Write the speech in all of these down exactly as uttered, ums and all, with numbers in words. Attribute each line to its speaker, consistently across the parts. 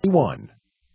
Speaker 1: one.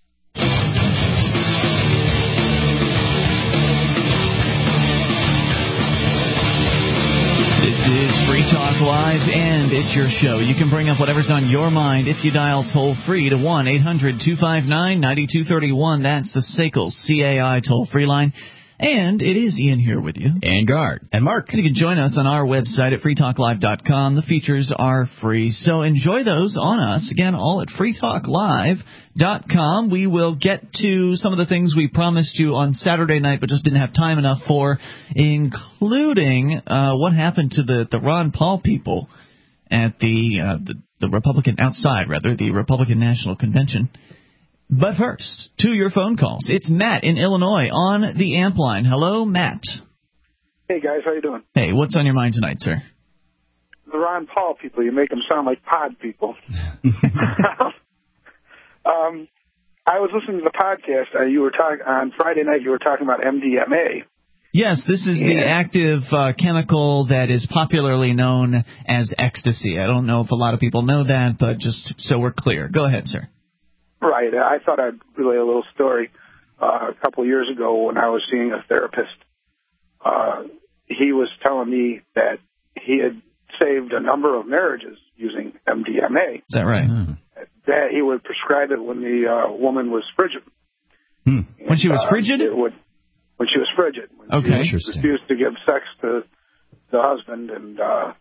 Speaker 2: This is Free Talk Live, and it's your show. You can bring up whatever's on your mind if you dial toll-free to one eight hundred two five nine nine two three one. That's the S A C L C A I toll-free line. And it is Ian here with you.
Speaker 3: And Gard.
Speaker 4: And Mark.
Speaker 2: And you can join us on our website at free talk live dot com. The features are free, so enjoy those on us. Again, all at free talk live dot com. We will get to some of the things we promised you on Saturday night but just didn't have time enough for, including uh, what happened to the, the Ron Paul people at the, uh, the, the Republican, outside, rather, the Republican National Convention. But first, to your phone calls. It's Matt in Illinois on the amp line. Hello, Matt.
Speaker 5: Hey, guys. How you doing?
Speaker 2: Hey, what's on your mind tonight, sir?
Speaker 5: The Ron Paul people. You make them sound like pod people. um, I was listening to the podcast. Uh, you were talking on Friday night. You were talking about M D M A.
Speaker 2: Yes, this is yeah. the active uh, chemical that is popularly known as ecstasy. I don't know if a lot of people know that, but just so we're clear. Go ahead, sir.
Speaker 5: Right. I thought I'd relay a little story. Uh, a couple of years ago when I was seeing a therapist, uh, he was telling me that he had saved a number of marriages using M D M A.
Speaker 2: Is that right? Mm.
Speaker 5: That he would prescribe it when the uh, woman was frigid.
Speaker 2: Hmm. When she was frigid?
Speaker 5: Uh, it would, when she was frigid. When
Speaker 2: okay.
Speaker 5: She refused to give sex to the husband, and uh,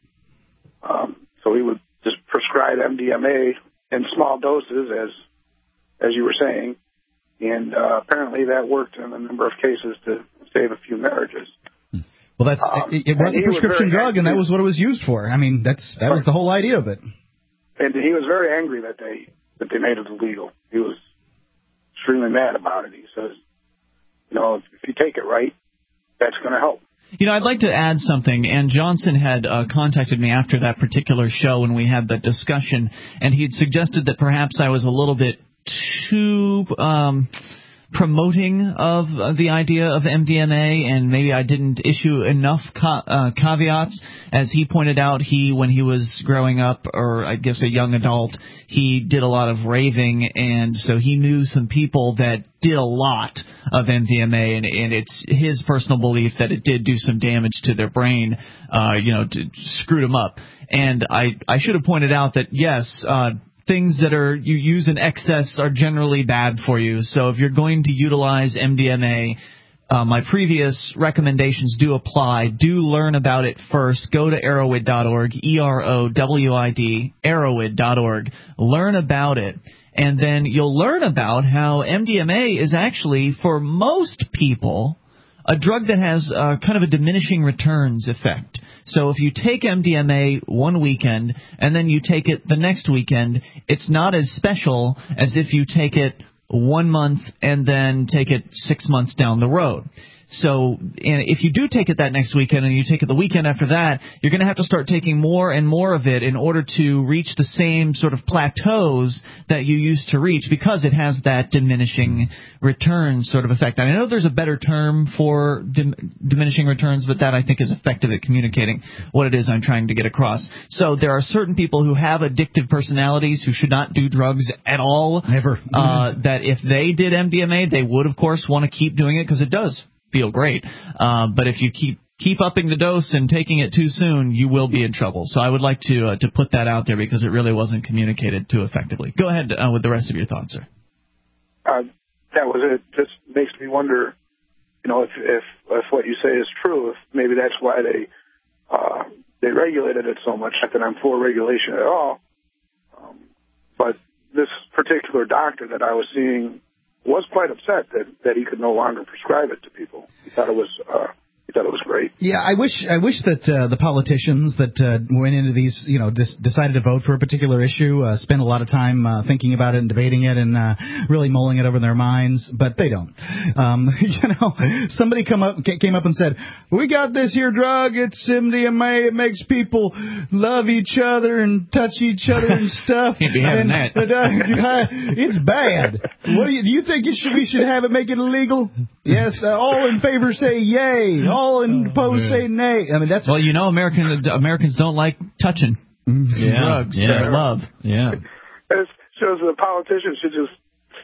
Speaker 5: um, so he would just prescribe M D M A in small doses as as you were saying, and uh, apparently that worked in a number of cases to save a few marriages.
Speaker 4: Well, that's um, it, it was a prescription was drug, and that was what it was used for. I mean, that's that was the whole idea of it.
Speaker 5: And he was very angry that they that they made it illegal. He was extremely mad about it. He says, you know, if, if you take it right, that's going to help.
Speaker 2: You know, I'd like to add something, and Johnson had uh, contacted me after that particular show when we had the discussion, and he had suggested that perhaps I was a little bit too um, promoting of uh, the idea of M D M A, and maybe I didn't issue enough ca- uh, caveats. As he pointed out, he, when he was growing up, or I guess a young adult, he did a lot of raving, and so he knew some people that did a lot of M D M A, and, and it's his personal belief that it did do some damage to their brain, uh, you know, to screwed them up. And I, I should have pointed out that, yes, uh, things that are you use in excess are generally bad for you. So if you're going to utilize M D M A, uh, my previous recommendations do apply. Do learn about it first. Go to Erowid dot org, E R O W I D, Erowid dot org. Learn about it. And then you'll learn about how M D M A is actually, for most people, a drug that has uh, kind of a diminishing returns effect. So if you take M D M A one weekend and then you take it the next weekend, it's not as special as if you take it one month and then take it six months down the road. So and if you do take it that next weekend and you take it the weekend after that, you're going to have to start taking more and more of it in order to reach the same sort of plateaus that you used to reach, because it has that diminishing return sort of effect. And I know there's a better term for dim- diminishing returns, but that I think is effective at communicating what it is I'm trying to get across. So there are certain people who have addictive personalities who should not do drugs at all.
Speaker 4: Never.
Speaker 2: Uh, that if they did M D M A, they would, of course, want to keep doing it because it does feel great. Uh, but if you keep keep upping the dose and taking it too soon, you will be in trouble. So I would like to uh, to put that out there because it really wasn't communicated too effectively. Go ahead uh, with the rest of your thoughts, sir.
Speaker 5: Uh, that was it. Just makes me wonder, you know, if, if if what you say is true, if maybe that's why they uh, they regulated it so much. Not that I'm for regulation at all, um, but this particular doctor that I was seeing was quite upset that, that he could no longer prescribe it to people. He thought it was uh, he thought it was great.
Speaker 4: Yeah, I wish I wish that uh, the politicians that uh, went into these, you know, dis- decided to vote for a particular issue, uh, spent a lot of time uh, thinking about it and debating it and uh, really mulling it over in their minds, but they don't. Um, you know, somebody come up came up and said, "We got this here drug. It's M D M A. It makes people love each other and touch each other and stuff."
Speaker 2: You'd be having
Speaker 4: and,
Speaker 2: that.
Speaker 4: Uh, it's bad. What do you do? You think it should, we should have it make it illegal? Yes. Uh, all in favor say yay. All in opposed say nay. I mean, that's
Speaker 2: well, you know, American Americans don't like touching
Speaker 3: yeah.
Speaker 2: drugs
Speaker 3: yeah.
Speaker 2: or love.
Speaker 3: Yeah.
Speaker 5: It shows the politicians should just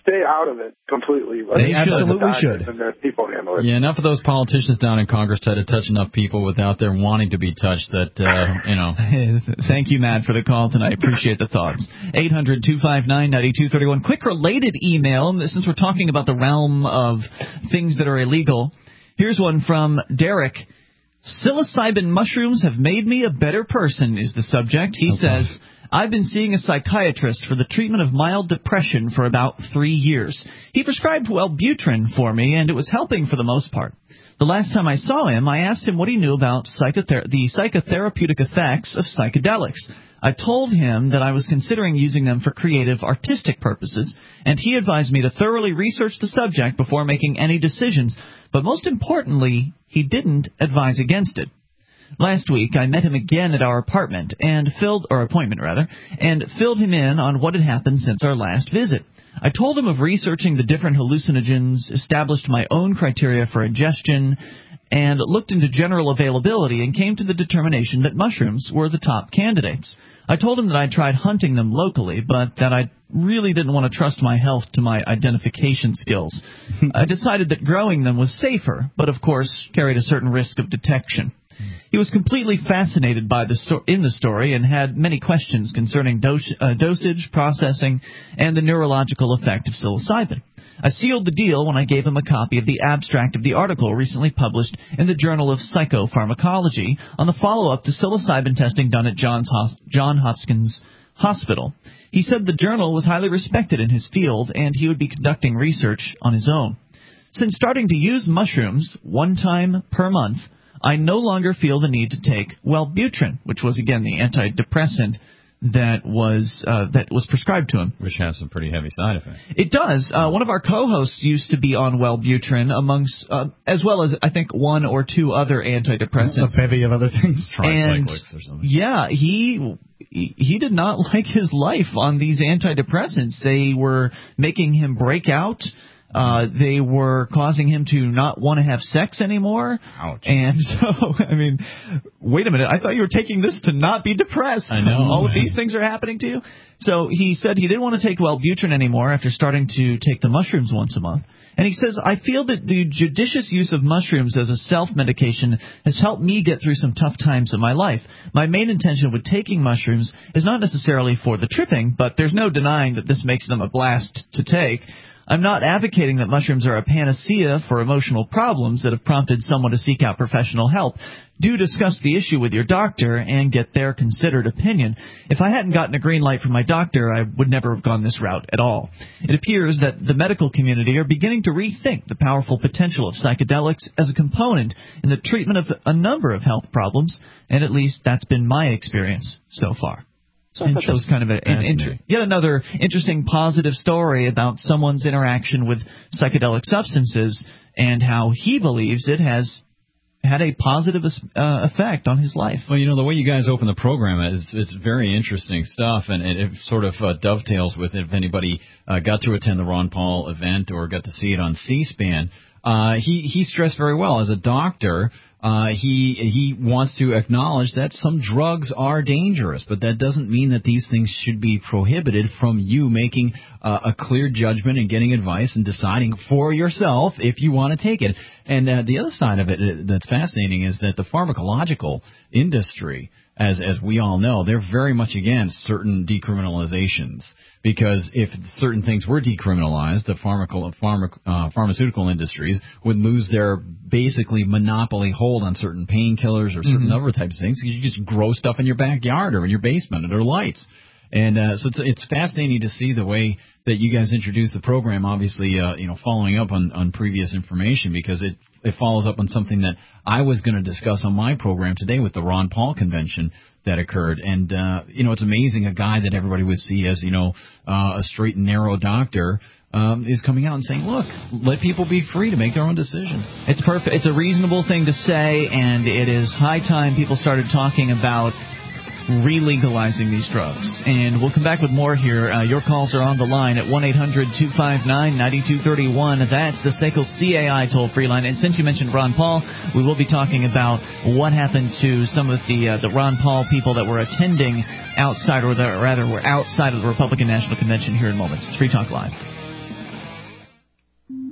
Speaker 5: stay out of it completely. Let
Speaker 4: they absolutely should.
Speaker 5: And the people handle it.
Speaker 1: Yeah, enough of those politicians down in Congress try to touch enough people without their wanting to be touched that, uh, you know.
Speaker 2: Thank you, Matt, for the call tonight. Appreciate the thoughts. eight hundred, two five nine, nine two three one. Quick related email, since we're talking about the realm of things that are illegal. Here's one from Derek. Psilocybin mushrooms have made me a better person, is the subject. He okay. says, I've been seeing a psychiatrist for the treatment of mild depression for about three years. He prescribed Wellbutrin for me, and it was helping for the most part. The last time I saw him, I asked him what he knew about psychother- the psychotherapeutic effects of psychedelics. I told him that I was considering using them for creative, artistic purposes, and he advised me to thoroughly research the subject before making any decisions. But most importantly, he didn't advise against it. Last week, I met him again at our apartment and filled, or appointment rather, and filled him in on what had happened since our last visit. I told him of researching the different hallucinogens, established my own criteria for ingestion, and looked into general availability and came to the determination that mushrooms were the top candidates. I told him that I tried hunting them locally, but that I really didn't want to trust my health to my identification skills. I decided that growing them was safer, but of course carried a certain risk of detection. He was completely fascinated by the sto- in the story and had many questions concerning dos- uh, dosage, processing, and the neurological effect of psilocybin. I sealed the deal when I gave him a copy of the abstract of the article recently published in the Journal of Psychopharmacology on the follow-up to psilocybin testing done at Johns Ho- Johns Hopkins Hospital. He said the journal was highly respected in his field and he would be conducting research on his own. Since starting to use mushrooms one time per month, I no longer feel the need to take Wellbutrin, which was, again, the antidepressant that was uh, that was prescribed to him.
Speaker 1: Which has some pretty heavy side effects.
Speaker 2: It does. Uh, one of our co-hosts used to be on Wellbutrin, amongst, uh, as well as, I think, one or two other antidepressants.
Speaker 4: A bevy of other things.
Speaker 1: Tricyclics or something.
Speaker 2: Yeah, he... He did not like his life on these antidepressants. They were making him break out. Uh, they were causing him to not want to have sex anymore.
Speaker 1: Ouch.
Speaker 2: And so, I mean, wait a minute. I thought you were taking this to not be depressed.
Speaker 1: I know.
Speaker 2: All
Speaker 1: man.
Speaker 2: of these things are happening to you. So he said he didn't want to take Wellbutrin anymore after starting to take the mushrooms once a month. And he says, I feel that the judicious use of mushrooms as a self-medication has helped me get through some tough times in my life. My main intention with taking mushrooms is not necessarily for the tripping, but there's no denying that this makes them a blast to take. I'm not advocating that mushrooms are a panacea for emotional problems that have prompted someone to seek out professional help. Do discuss the issue with your doctor and get their considered opinion. If I hadn't gotten a green light from my doctor, I would never have gone this route at all. It appears that the medical community are beginning to rethink the powerful potential of psychedelics as a component in the treatment of a number of health problems, and at least that's been my experience so far. So I thought that was kind of a, an inter- yet another interesting positive story about someone's interaction with psychedelic substances and how he believes it has had a positive uh, effect on his life.
Speaker 1: Well, you know, the way you guys open the program is it's very interesting stuff, and it, it sort of uh, dovetails with it. If anybody uh, got to attend the Ron Paul event or got to see it on C-SPAN, uh, he, he stressed very well as a doctor. Uh, he he wants to acknowledge that some drugs are dangerous, but that doesn't mean that these things should be prohibited from you making uh, a clear judgment and getting advice and deciding for yourself if you want to take it. And uh, the other side of it that's fascinating is that the pharmacological industry, as as we all know, they're very much against certain decriminalizations. Because if certain things were decriminalized, the pharmaco, pharma, uh, pharmaceutical industries would lose their basically monopoly hold on certain painkillers or certain mm-hmm. other types of things. You just grow stuff in your backyard or in your basement under lights. And uh, so it's, it's fascinating to see the way that you guys introduce the program, obviously, uh, you know, following up on, on previous information, because it, it follows up on something that I was going to discuss on my program today with the Ron Paul convention that occurred. And, uh, you know, it's amazing a guy that everybody would see as, you know, uh, a straight and narrow doctor um, is coming out and saying, look, let people be free to make their own decisions.
Speaker 2: It's perfect. It's a reasonable thing to say, and it is high time people started talking about re-legalizing these drugs. And we'll come back with more here. Uh, your calls are on the line at one eight hundred two five nine nine two three one. That's the S A C L C A I toll-free line. And since you mentioned Ron Paul, we will be talking about what happened to some of the uh, the Ron Paul people that were attending outside, or the, rather were outside of the Republican National Convention here in moments. It's Free Talk Live.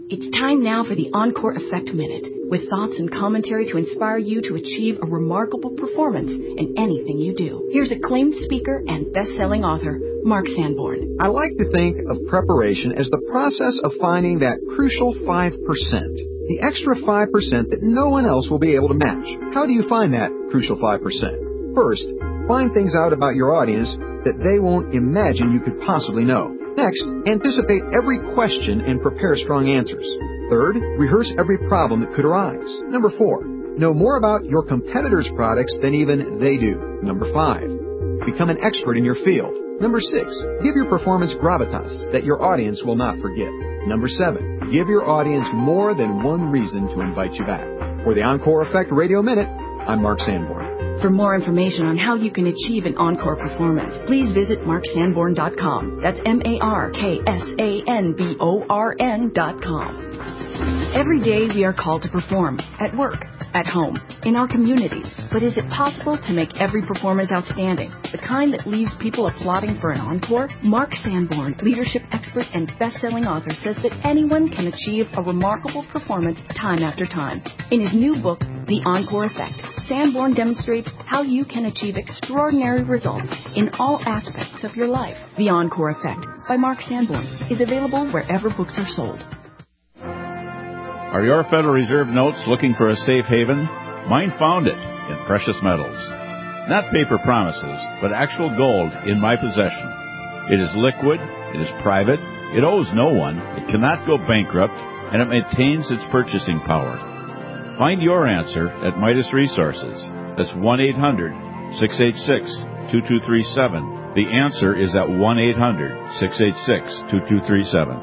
Speaker 3: It's time now for the Encore Effect Minute, with thoughts and commentary to inspire you to achieve a remarkable performance in anything you do. Here's acclaimed speaker and best-selling author, Mark Sanborn.
Speaker 6: I like to think of preparation as the process of finding that crucial five percent, the extra five percent that no one else will be able to match. How do you find that crucial five percent? First, find things out about your audience that they won't imagine you could possibly know. Next, anticipate every question and prepare strong answers. Third, rehearse every problem that could arise. Number four, know more about your competitors' products than even they do. Number five, become an expert in your field. Number six, give your performance gravitas that your audience will not forget. Number seven, give your audience more than one reason to invite you back. For the Encore Effect Radio Minute, I'm Mark Sanborn.
Speaker 3: For more information on how you can achieve an encore performance, please visit mark sanborn dot com. That's M A R K S A N B O R N dot com. Every day we are called to perform, at work, at home, in our communities. But is it possible to make every performance outstanding, the kind that leaves people applauding for an encore? Mark Sanborn, leadership expert and best-selling author, says that anyone can achieve a remarkable performance time after time. In his new book, The Encore Effect, Sanborn demonstrates how you can achieve extraordinary results in all aspects of your life. The Encore Effect by Mark Sanborn is available wherever books are sold.
Speaker 7: Are your Federal Reserve notes looking for a safe haven? Mine found it in precious metals. Not paper promises, but actual gold in my possession. It is liquid, it is private, it owes no one, it cannot go bankrupt, and it maintains its purchasing power. Find your answer at Midas Resources. That's one eight hundred six eight six two two three seven. The answer is at one eight hundred six eight six two two three seven.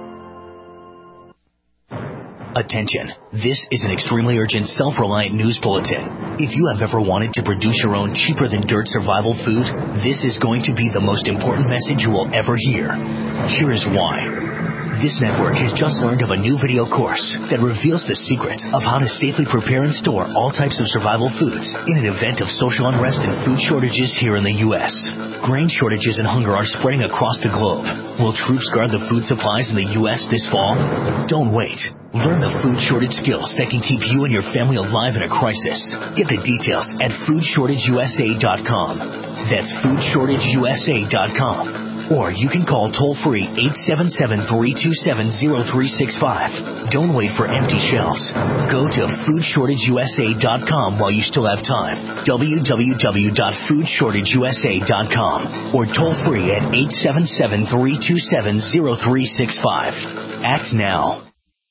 Speaker 8: Attention. This is an extremely urgent, self-reliant news bulletin. If you have ever wanted to produce your own cheaper-than-dirt survival food, this is going to be the most important message you will ever hear. Here is why. This network has just learned of a new video course that reveals the secret of how to safely prepare and store all types of survival foods in an event of social unrest and food shortages here in the U S Grain shortages and hunger are spreading across the globe. Will troops guard the food supplies in the U S this fall? Don't wait. Learn the food shortage skills that can keep you and your family alive in a crisis. Get the details at food shortage U S A dot com. That's food shortage U S A dot com. Or you can call toll-free eight seven seven, three two seven, zero three six five. Don't wait for empty shelves. Go to food shortage U S A dot com while you still have time. w w w dot food shortage U S A dot com. Or toll-free at eight seven seven, three two seven, zero three six five. Act now.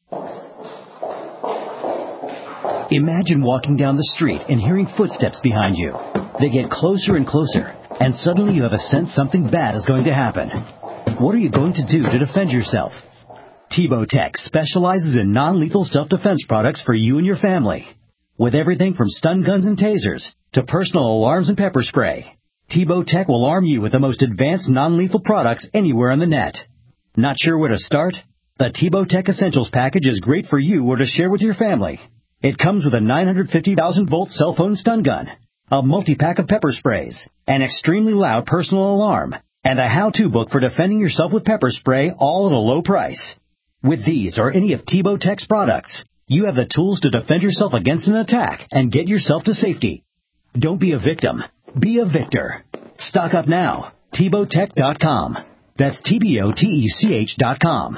Speaker 9: Imagine walking down the street and hearing footsteps behind you. They get closer and closer, and suddenly you have a sense something bad is going to happen. What are you going to do to defend yourself? Tebow Tech specializes in non-lethal self-defense products for you and your family. With everything from stun guns and tasers to personal alarms and pepper spray, Tebow Tech will arm you with the most advanced non-lethal products anywhere on the net. Not sure where to start? The Tebow Tech Essentials package is great for you or to share with your family. It comes with a nine hundred fifty thousand volt cell phone stun gun, a multi-pack of pepper sprays, an extremely loud personal alarm, and a how-to book for defending yourself with pepper spray, all at a low price. With these or any of Tebow Tech's products, you have the tools to defend yourself against an attack and get yourself to safety. Don't be a victim. Be a victor. Stock up now. Tebow Tech dot com. That's T B O T E C H dot com.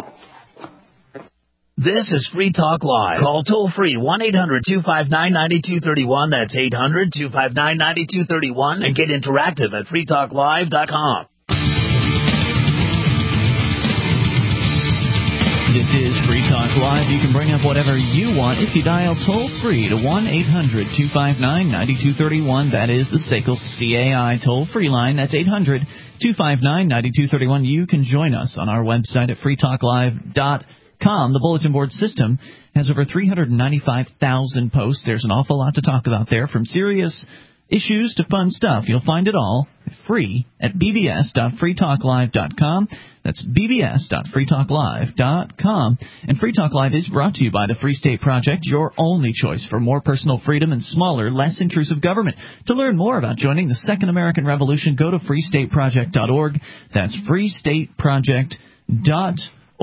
Speaker 10: This is Free Talk Live. Call toll-free one eight hundred two five nine nine two three one. That's eight hundred two five nine nine two three one. And get interactive at free talk live dot com.
Speaker 2: This is Free Talk Live. You can bring up whatever you want if you dial toll-free to one eight hundred two five nine nine two three one. That is the S A C L C A I toll-free line. That's eight hundred two five nine nine two three one. You can join us on our website at free talk live dot com. The bulletin board system has over three hundred ninety-five thousand posts. There's an awful lot to talk about there, from serious issues to fun stuff. You'll find it all free at b b s dot free talk live dot com. That's b b s dot free talk live dot com. And Free Talk Live is brought to you by the Free State Project, your only choice for more personal freedom and smaller, less intrusive government. To learn more about joining the Second American Revolution, go to free state project dot org. That's free state project dot org.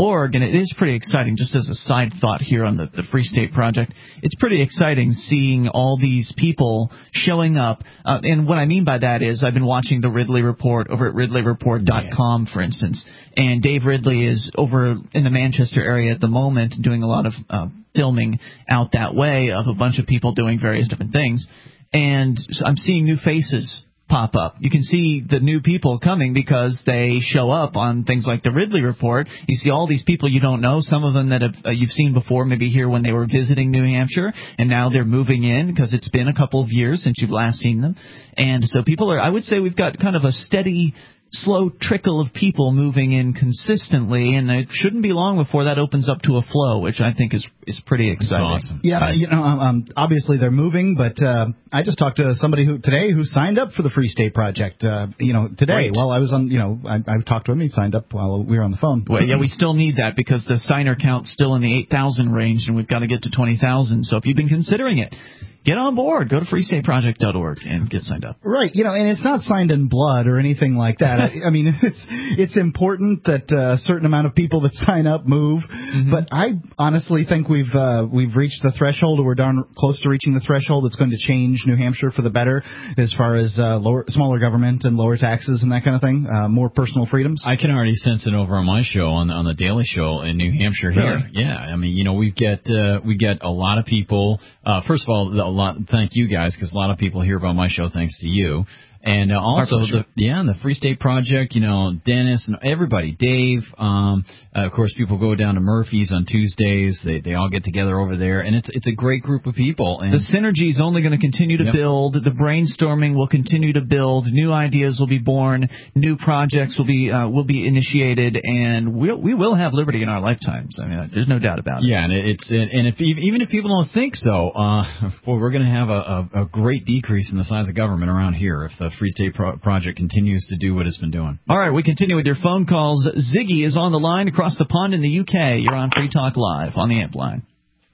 Speaker 2: org, and it is pretty exciting, just as a side thought here on the, the Free State Project, it's pretty exciting seeing all these people showing up. Uh, and what I mean by that is I've been watching the Ridley Report over at ridley report dot com, for instance, and Dave Ridley is over in the Manchester area at the moment doing a lot of uh, filming out that way of a bunch of people doing various different things. And so I'm seeing new faces pop up. You can see the new people coming because they show up on things like the Ridley Report. You see all these people you don't know, some of them that have, uh, you've seen before, maybe here when they were visiting New Hampshire, and now they're moving in because it's been a couple of years since you've last seen them. And so people are, I would say we've got kind of a steady, slow trickle of people moving in consistently, and it shouldn't be long before that opens up to a flow, which I think is is pretty exciting.
Speaker 1: Awesome.
Speaker 4: Yeah, you know, um, obviously they're moving, but uh, I just talked to somebody who today who signed up for the Free State Project. Uh, you know, today
Speaker 2: Great.
Speaker 4: while I was on, you know, I, I talked to him. He signed up while we were on the phone.
Speaker 2: Well, yeah, we still need that because the signer count's still in the eight thousand range, and we've got to get to twenty thousand. So if you've been considering it, get on board. Go to free state project dot org and get signed up.
Speaker 4: Right, you know, and it's not signed in blood or anything like that. I, I mean, it's it's important that uh, a certain amount of people that sign up move, mm-hmm. but I honestly think we've uh, we've reached the threshold, or we're darn close to reaching the threshold that's going to change New Hampshire for the better as far as uh, lower, smaller government and lower taxes and that kind of thing, uh, more personal freedoms.
Speaker 1: I can already sense it over on my show, on the, on the Daily Show in New Hampshire here.
Speaker 4: Really?
Speaker 1: Yeah, I mean, you know, we get uh, we get a lot of people. Uh, first of all, a lot. Thank you guys, because a lot of people hear about my show thanks to you. And uh, also, the, yeah, and the Free State Project, you know, Dennis and everybody, Dave. Um, uh, of course, people go down to Murphy's on Tuesdays. They they all get together over there, and it's it's a great group of people. And
Speaker 2: the synergy is only going to continue to yep. build. The brainstorming will continue to build. New ideas will be born. New projects will be uh, will be initiated, and we'll, we will have liberty in our lifetimes. I mean, there's no doubt about it.
Speaker 1: Yeah, and it's and if even if people don't think so, uh, well, we're going to have a, a, a great decrease in the size of government around here if the Free State Pro- Project continues to do what it's been doing.
Speaker 2: All right, we continue with your phone calls. Ziggy is on the line across the pond in the U K. You're on Free Talk Live on the Amp line.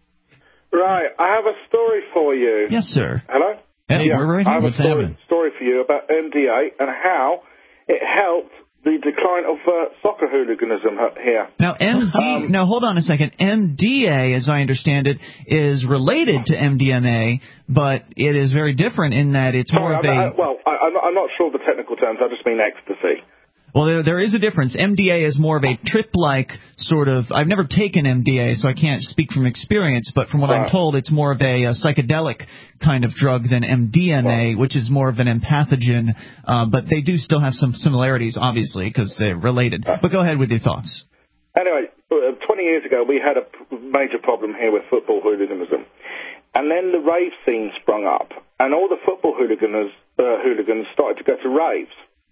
Speaker 11: Right, I have a story for you.
Speaker 2: Yes, sir.
Speaker 11: Hello?
Speaker 2: Hey,
Speaker 11: yeah,
Speaker 2: we're right here.
Speaker 11: I have
Speaker 2: What's
Speaker 11: a story,
Speaker 2: happening?
Speaker 11: story for you about M D A and how it helped the decline of uh, soccer hooliganism here.
Speaker 2: Now, M D, um, now hold on a second. M D A, as I understand it, is related to M D M A, but it is very different in that it's
Speaker 11: sorry,
Speaker 2: more of
Speaker 11: I,
Speaker 2: a...
Speaker 11: I, well, I, I'm, not, I'm not sure of the technical terms. I just mean ecstasy.
Speaker 2: Well, there, there is a difference. M D A is more of a trip-like sort of... I've never taken M D A, so I can't speak from experience, but from what right. I'm told, it's more of a, a psychedelic kind of drug than M D M A, right. which is more of an empathogen, uh, but they do still have some similarities, obviously, because they're related. Right. But go ahead with your thoughts.
Speaker 11: Anyway, twenty years ago, we had a major problem here with football hooliganism. And then the rave scene sprung up, and all the football hooligans, uh, hooligans started to go to raves.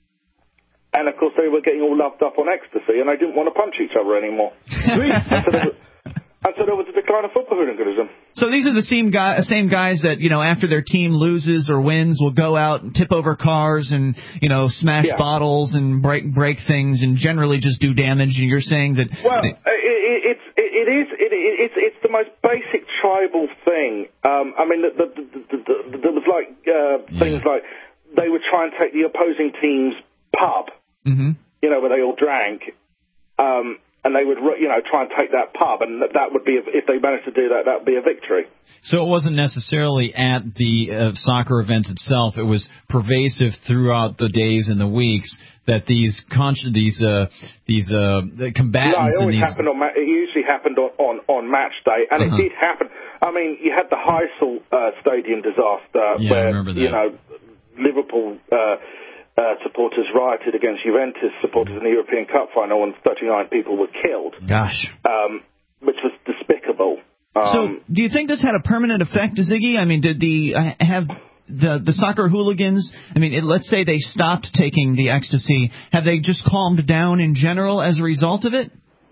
Speaker 11: And, of course, they were getting all loved up on ecstasy, and they didn't want to punch each other anymore.
Speaker 2: Sweet.
Speaker 11: and, so there was, and so there was a decline of football hooliganism.
Speaker 2: So these are the same, guy, same guys that, you know, after their team loses or wins will go out and tip over cars and, you know, smash yeah. bottles and break break things and generally just do damage. And you're saying that...
Speaker 11: Well, they, it, it's, it, it is... It, it's, it's the most basic tribal thing. Um, I mean, the, the, the, the, the, there was, like, uh, yeah. things like they would try and take the opposing team's pub, mm-hmm. you know, where they all drank, um, and they would, you know, try and take that pub, and that would be, if they managed to do that, that would be a victory.
Speaker 1: So it wasn't necessarily at the uh, soccer event itself. It was pervasive throughout the days and the weeks that these con- these uh, these uh, combatants.
Speaker 11: No, it always
Speaker 1: and these...
Speaker 11: happened on. Ma- it usually happened on, on, on match day, and uh-huh. it did happen. I mean, you had the Heysel uh, Stadium disaster,
Speaker 1: yeah,
Speaker 11: where
Speaker 1: I remember that.
Speaker 11: you know Liverpool. Uh, Uh, supporters rioted against Juventus supporters in the European Cup final, and thirty-nine people were killed.
Speaker 2: Gosh.
Speaker 11: Um, which was despicable. Um,
Speaker 2: so, do you think this had a permanent effect, Ziggy? I mean, did the uh, have the the soccer hooligans? I mean, it, let's say they stopped taking the ecstasy. Have they just calmed down in general as a result of it?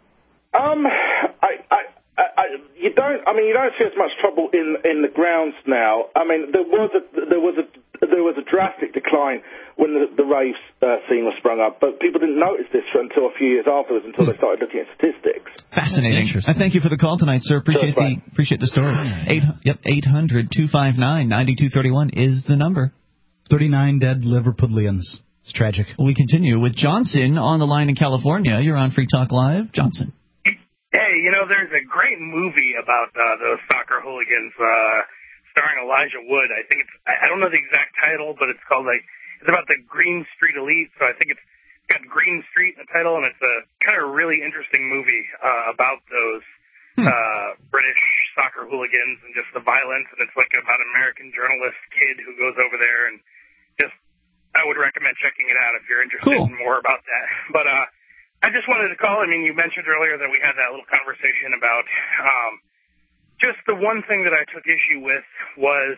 Speaker 11: Um, I, I, I, you don't. I mean, you don't see as much trouble in in the grounds now. I mean, there was a there was a there was a drastic decline when the, the rave uh, scene was sprung up, but people didn't notice this until a few years afterwards, until they started looking at statistics.
Speaker 2: Fascinating. I thank you for the call tonight, sir. Appreciate the appreciate the story. Eight, yep, eight hundred two five nine ninety two thirty one is the number.
Speaker 4: Thirty-nine dead Liverpudlians. It's tragic.
Speaker 2: We continue with Johnson on the line in California. You're on Free Talk Live, Johnson.
Speaker 12: Hey, you know, there's a great movie about uh, those soccer hooligans uh, starring Elijah Wood. I think it's, I don't know the exact title, but it's called, like, it's about the Green Street Elite, so I think it's got Green Street in the title, and it's a kind of really interesting movie uh, about those hmm. uh, British soccer hooligans and just the violence, and it's like about an American journalist kid who goes over there, and just, I would recommend checking it out if you're interested cool. in more about that. But uh, I just wanted to call, I mean, you mentioned earlier that we had that little conversation about um, just the one thing that I took issue with was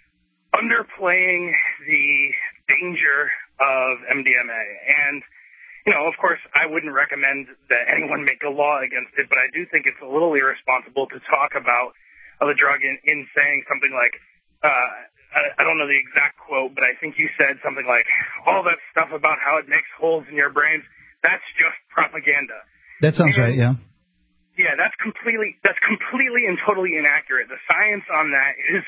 Speaker 12: underplaying the danger of M D M A. And, you know, of course, I wouldn't recommend that anyone make a law against it, but I do think it's a little irresponsible to talk about uh, the drug in, in saying something like, uh, I, I don't know the exact quote, but I think you said something like, all that stuff about how it makes holes in your brains, that's just propaganda.
Speaker 4: That sounds and, right, yeah.
Speaker 12: Yeah, that's completely, that's completely and totally inaccurate. The science on that is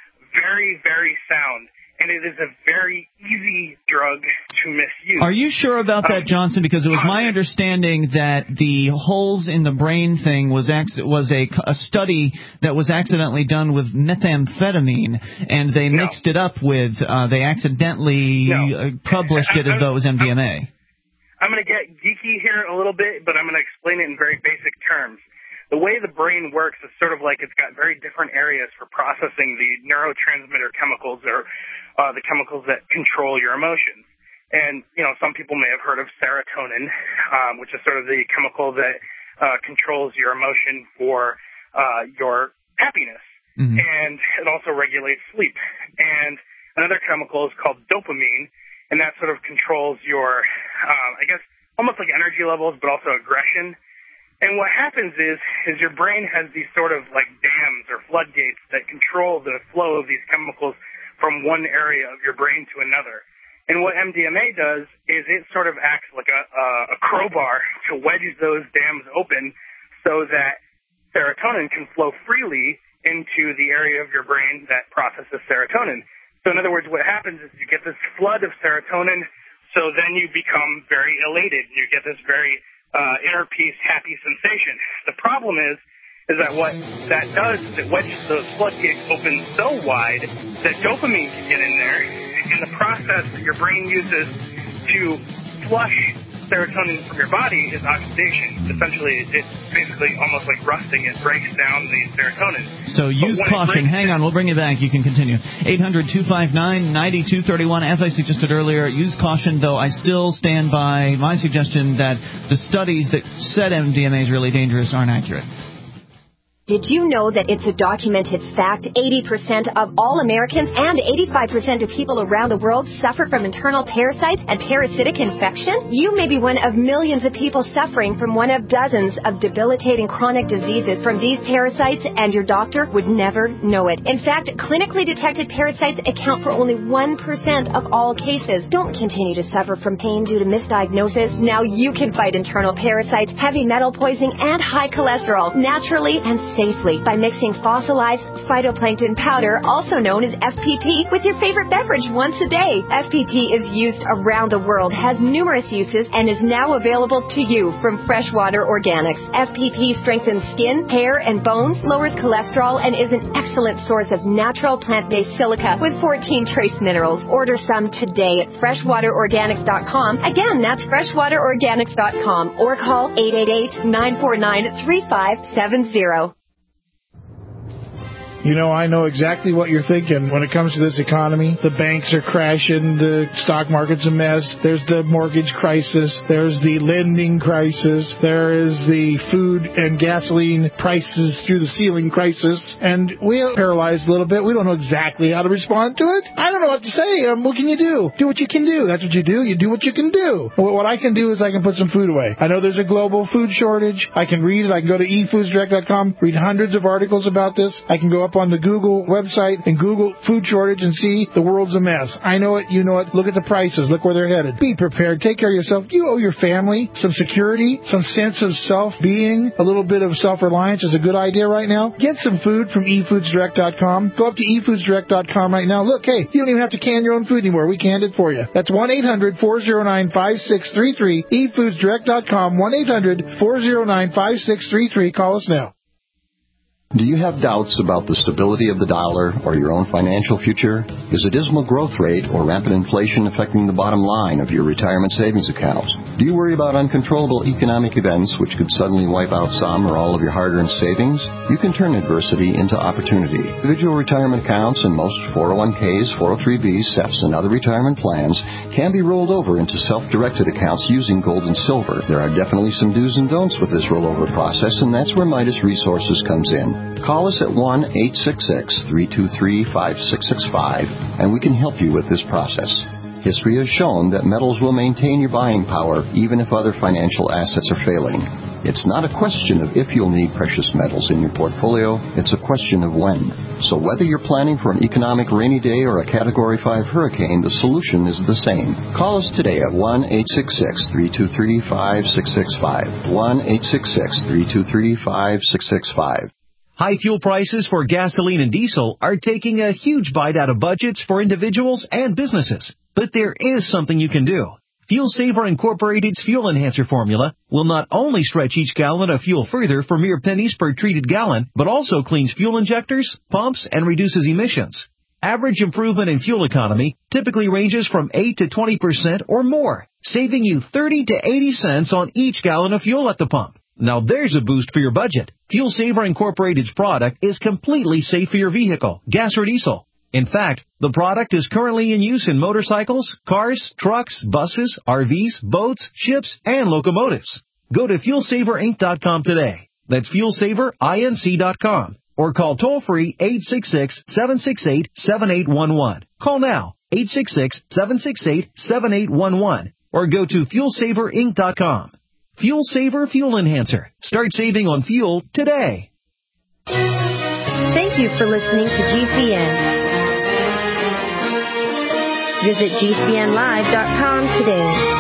Speaker 12: very, very sound. And it is a very easy drug to misuse.
Speaker 2: Are you sure about that, um, Johnson? Because it was my understanding that the holes in the brain thing was ac- was a, a study that was accidentally done with methamphetamine, and they no. mixed it up with, uh, they accidentally no. uh, published it as though it was M D M A.
Speaker 12: I'm going to get geeky here a little bit, but I'm going to explain it in very basic terms. The way the brain works is sort of like it's got very different areas for processing the neurotransmitter chemicals or uh, the chemicals that control your emotions. And, you know, some people may have heard of serotonin, um, which is sort of the chemical that uh, controls your emotion for uh, your happiness. Mm-hmm. And it also regulates sleep. And another chemical is called dopamine, and that sort of controls your, uh, I guess, almost like energy levels, but also aggression. And what happens is, is your brain has these sort of like dams or floodgates that control the flow of these chemicals from one area of your brain to another. And what M D M A does is it sort of acts like a, a crowbar to wedge those dams open so that serotonin can flow freely into the area of your brain that processes serotonin. So in other words, what happens is you get this flood of serotonin, so then you become very elated. You get this very Uh, inner peace, happy sensation. The problem is, is that what that does is it wedges those floodgates open so wide that dopamine can get in there, and the process that your brain uses to flush serotonin from your body is oxidation. Essentially, it's basically almost like rusting. It breaks down the serotonin.
Speaker 2: So use caution. Hang on, we'll bring you back. You can continue. eight hundred, two five nine, nine two three one. As I suggested earlier, use caution, though I still stand by my suggestion that the studies that said M D M A is really dangerous aren't accurate.
Speaker 13: Did you know that it's a documented fact eighty percent of all Americans and eighty-five percent of people around the world suffer from internal parasites and parasitic infection? You may be one of millions of people suffering from one of dozens of debilitating chronic diseases from these parasites, and your doctor would never know it. In fact, clinically detected parasites account for only one percent of all cases. Don't continue to suffer from pain due to misdiagnosis. Now you can fight internal parasites, heavy metal poisoning, and high cholesterol naturally and safely. Safely by mixing fossilized phytoplankton powder, also known as F P P, with your favorite beverage once a day. F P P is used around the world, has numerous uses, and is now available to you from Freshwater Organics. F P P strengthens skin, hair, and bones, lowers cholesterol, and is an excellent source of natural plant-based silica with fourteen trace minerals. Order some today at freshwater organics dot com. Again, that's freshwater organics dot com, or call eight eight eight, nine four nine, three five seven zero.
Speaker 14: You know, I know exactly what you're thinking when it comes to this economy. The banks are crashing. The stock market's a mess. There's the mortgage crisis. There's the lending crisis. There is the food and gasoline prices through the ceiling crisis. And we're paralyzed a little bit. We don't know exactly how to respond to it. I don't know what to say. Um, what can you do? Do what you can do. That's what you do. You do what you can do. Well, what I can do is I can put some food away. I know there's a global food shortage. I can read it. I can go to e foods direct dot com, read hundreds of articles about this. I can go up up on the Google website and Google food shortage and see the world's a mess. I know it, you know it. Look at the prices. Look where they're headed. Be prepared. Take care of yourself. You owe your family some security, some sense of self-being. A little bit of self-reliance is a good idea right now. Get some food from e foods direct dot com. Go up to e foods direct dot com right now. Look, hey, you don't even have to can your own food anymore. We canned it for you. That's one eight hundred four oh nine five six three three. e foods direct dot com. one eight hundred four oh nine five six three three. Call us now.
Speaker 15: Do you have doubts about the stability of the dollar or your own financial future? Is a dismal growth rate or rampant inflation affecting the bottom line of your retirement savings accounts? Do you worry about uncontrollable economic events which could suddenly wipe out some or all of your hard-earned savings? You can turn adversity into opportunity. Individual retirement accounts and most four oh one k's, four oh three b's, S E Fs, and other retirement plans can be rolled over into self-directed accounts using gold and silver. There are definitely some do's and don'ts with this rollover process, and that's where Midas Resources comes in. Call us at one eight six six, three two three, five six six five, and we can help you with this process. History has shown that metals will maintain your buying power even if other financial assets are failing. It's not a question of if you'll need precious metals in your portfolio, it's a question of when. So whether you're planning for an economic rainy day or a Category five hurricane, the solution is the same. Call us today at one eight six six, three two three, five six six five, one eight six six, three two three, five six six five.
Speaker 16: High fuel prices for gasoline and diesel are taking a huge bite out of budgets for individuals and businesses. But there is something you can do. Fuel Saver Incorporated's Fuel Enhancer formula will not only stretch each gallon of fuel further for mere pennies per treated gallon, but also cleans fuel injectors, pumps, and reduces emissions. Average improvement in fuel economy typically ranges from eight to twenty percent or more, saving you thirty to eighty cents on each gallon of fuel at the pump. Now there's a boost for your budget. Fuel Saver Incorporated's product is completely safe for your vehicle, gas or diesel. In fact, the product is currently in use in motorcycles, cars, trucks, buses, R Vs, boats, ships, and locomotives. Go to fuel saver inc dot com today. That's fuel saver inc dot com. Or call toll-free eight six six, seven six eight, seven eight one one. Call now, eight six six, seven six eight, seven eight one one. Or go to fuel saver inc dot com. Fuel Saver Fuel Enhancer. Start saving on fuel today.
Speaker 13: Thank you for listening to G C N. Visit G C N live dot com today.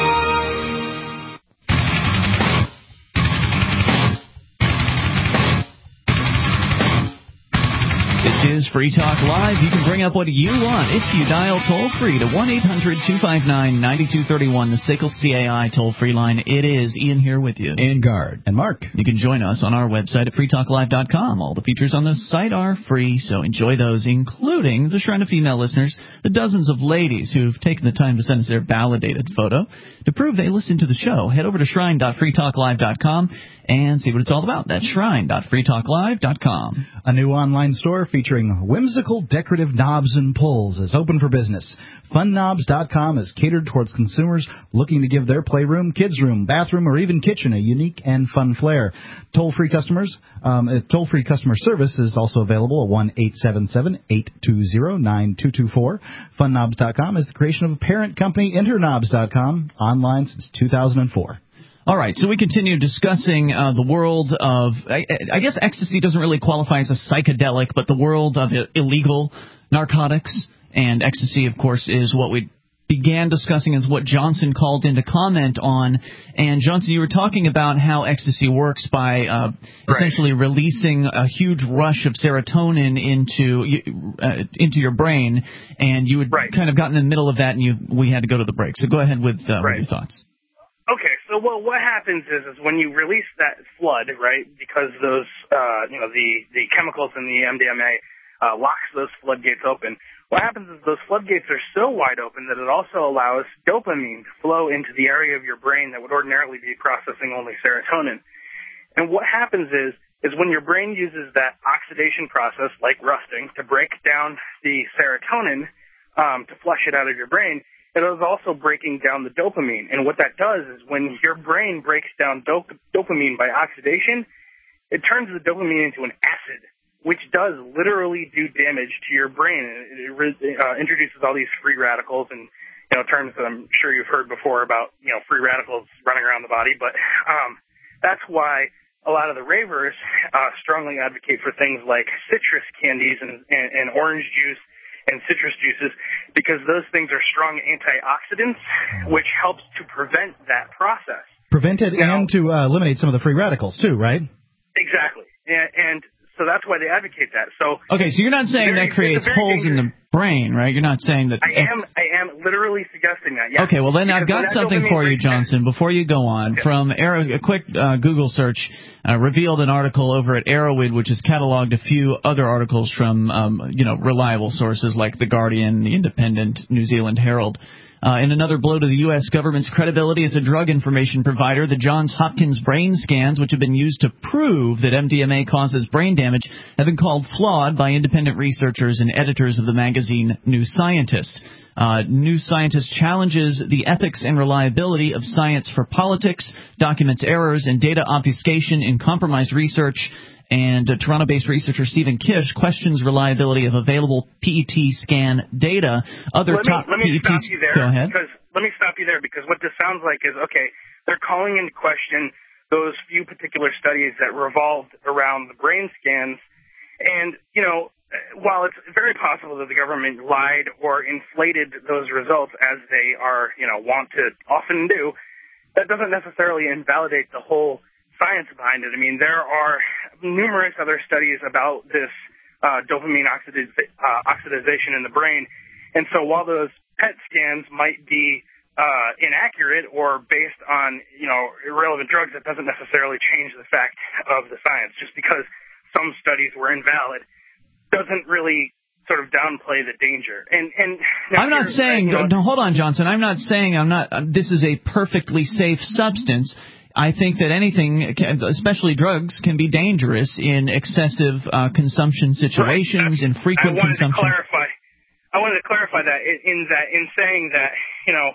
Speaker 2: This is Free Talk Live. You can bring up what you want if you dial toll-free to one eight hundred two five nine, nine two three one, the S A C L C A I toll-free line. It is Ian here with you.
Speaker 4: And Guard. And Mark.
Speaker 2: You can join us on our website at free talk live dot com. All the features on the site are free, so enjoy those, including the Shrine of Female listeners, the dozens of ladies who've taken the time to send us their validated photo. To prove they listen to the show, head over to shrine dot free talk live dot com and see what it's all about. That's shrine dot free talk live dot com.
Speaker 4: A new online store featuring whimsical decorative knobs and pulls is open for business. fun knobs dot com is catered towards consumers looking to give their playroom, kids' room, bathroom, or even kitchen a unique and fun flair. Toll-free customers, um, toll-free customer service is also available at one eight seven seven, eight two zero, nine two two four. fun knobs dot com is the creation of a parent company, enter knobs dot com, online since two thousand four.
Speaker 2: All right, so we continue discussing uh, the world of, I, I guess ecstasy doesn't really qualify as a psychedelic, but the world of illegal narcotics. And ecstasy, of course, is what we began discussing, is what Johnson called in to comment on. And, Johnson, you were talking about how ecstasy works by uh, right. essentially releasing a huge rush of serotonin into uh, into your brain, and you had right. kind of gotten in the middle of that, and you we had to go to the break. So go ahead with, uh,
Speaker 12: right.
Speaker 2: with your thoughts.
Speaker 12: Okay, so well, what happens is, is when you release that flood, right, because those, uh, you know, the, the chemicals in the M D M A uh, locks those floodgates open, what happens is those floodgates are so wide open that it also allows dopamine to flow into the area of your brain that would ordinarily be processing only serotonin. And what happens is, is when your brain uses that oxidation process, like rusting, to break down the serotonin um, to flush it out of your brain, it is also breaking down the dopamine. And what that does is when your brain breaks down dop- dopamine by oxidation, it turns the dopamine into an acid, which does literally do damage to your brain. It, it uh, introduces all these free radicals and, you know, terms that I'm sure you've heard before about, you know, free radicals running around the body. But um, that's why a lot of the ravers uh, strongly advocate for things like citrus candies and, and, and orange juice and citrus juices because those things are strong antioxidants, which helps to prevent that process.
Speaker 4: Prevent it
Speaker 12: now,
Speaker 4: and to uh, eliminate some of the free radicals, too, right?
Speaker 12: Exactly. And, and so that's why they advocate that. So
Speaker 2: okay, so you're not saying very, that creates holes dangerous. in the brain, right? You're not saying that.
Speaker 12: I am. I am literally suggesting that. Yes.
Speaker 2: Okay. Well, then because I've got something for you, Johnson. Before you go on, yeah. from Arrow, a quick uh, Google search uh, revealed an article over at Arrowid, which has cataloged a few other articles from um, you know reliable sources like The Guardian, The Independent, New Zealand Herald. Uh, in another blow to the U S government's credibility as a drug information provider, the Johns Hopkins brain scans, which have been used to prove that M D M A causes brain damage, have been called flawed by independent researchers and editors of the magazine New Scientist. Uh, New Scientist challenges the ethics and reliability of science for politics, documents errors and data obfuscation in compromised research. And uh, Toronto-based researcher Stephen Kish questions reliability of available P E T scan data. Other
Speaker 12: let
Speaker 2: top
Speaker 12: me, let me
Speaker 2: P E T
Speaker 12: stop you there.
Speaker 2: Go ahead.
Speaker 12: Because, let me stop you there because what this sounds like is, okay, they're calling into question those few particular studies that revolved around the brain scans. And, you know, while it's very possible that the government lied or inflated those results as they are, you know, want to often do, that doesn't necessarily invalidate the whole science behind it. I mean, there are numerous other studies about this uh, dopamine oxidiz- uh, oxidization in the brain. And so while those P E T scans might be uh, inaccurate or based on, you know, irrelevant drugs, that doesn't necessarily change the fact of the science. Just because some studies were invalid doesn't really sort of downplay the danger. And, and
Speaker 2: I'm not saying, you know, no, hold on, Johnson. I'm not saying I'm not, uh, this is a perfectly safe substance. I think that anything, especially drugs, can be dangerous in excessive uh, consumption situations,
Speaker 12: right.
Speaker 2: in frequent
Speaker 12: I wanted
Speaker 2: consumption.
Speaker 12: To clarify, I wanted to clarify that in, in that in saying that, you know,